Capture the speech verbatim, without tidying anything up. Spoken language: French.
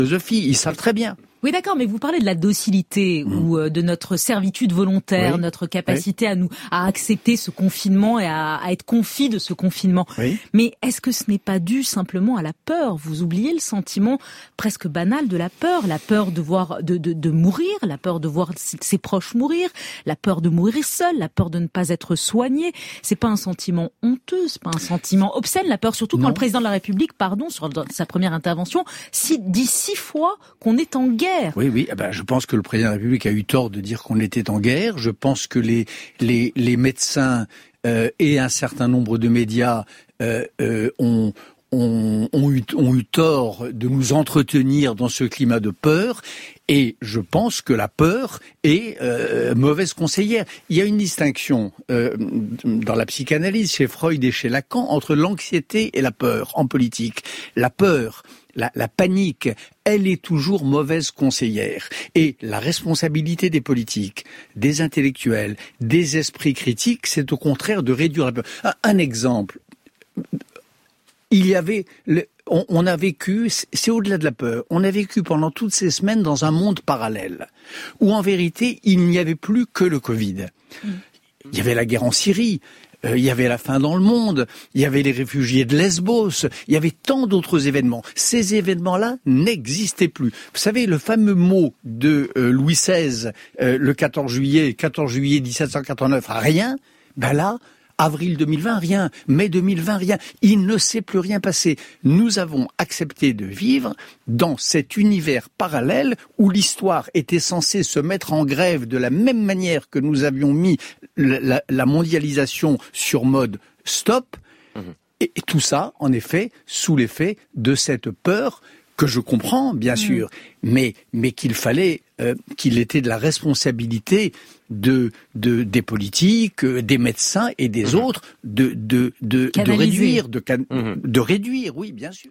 philosophie, ils savent très bien. Oui, d'accord, mais vous parlez de la docilité mmh. ou de notre servitude volontaire, oui. notre capacité oui. à nous à accepter ce confinement et à, à être confis de ce confinement. Oui. Mais est-ce que ce n'est pas dû simplement à la peur ? Vous oubliez le sentiment presque banal de la peur, la peur de voir de de, de mourir, la peur de voir ses proches mourir, la peur de mourir seul, la peur de ne pas être soigné. C'est pas un sentiment honteux, c'est pas un sentiment obscène, la peur, surtout non. quand le président de la République, pardon, sur sa première intervention, si, dit six fois qu'on est en guerre. Oui, oui. Eh ben, je pense que le président de la République a eu tort de dire qu'on était en guerre. Je pense que les les, les médecins euh, et un certain nombre de médias euh, euh, ont Ont, ont, eu, ont eu tort de nous entretenir dans ce climat de peur, et je pense que la peur est euh, mauvaise conseillère. Il y a une distinction euh, dans la psychanalyse, chez Freud et chez Lacan, entre l'anxiété et la peur en politique. La peur, la, la panique, elle est toujours mauvaise conseillère. Et la responsabilité des politiques, des intellectuels, des esprits critiques, c'est au contraire de réduire la peur. Un, un exemple... Il y avait, le, on, on a vécu, c'est au-delà de la peur, on a vécu pendant toutes ces semaines dans un monde parallèle, où en vérité, il n'y avait plus que le Covid. Il y avait la guerre en Syrie, euh, il y avait la faim dans le monde, il y avait les réfugiés de Lesbos, il y avait tant d'autres événements. Ces événements-là n'existaient plus. Vous savez, le fameux mot de euh, Louis seize, euh, le quatorze juillet, quatorze juillet dix-sept cent quatre-vingt-neuf, rien, ben là, avril deux mille vingt, rien. Mai deux mille vingt, rien. Il ne s'est plus rien passé. Nous avons accepté de vivre dans cet univers parallèle où l'histoire était censée se mettre en grève de la même manière que nous avions mis la, la mondialisation sur mode stop. Mmh. Et, et tout ça, en effet, sous l'effet de cette peur que je comprends, bien mmh. sûr, mais, mais qu'il fallait, euh, qu'il était de la responsabilité de, de, des politiques, des médecins et des mmh. autres de, de, de, de réduire, de, mmh. de réduire, oui, bien sûr.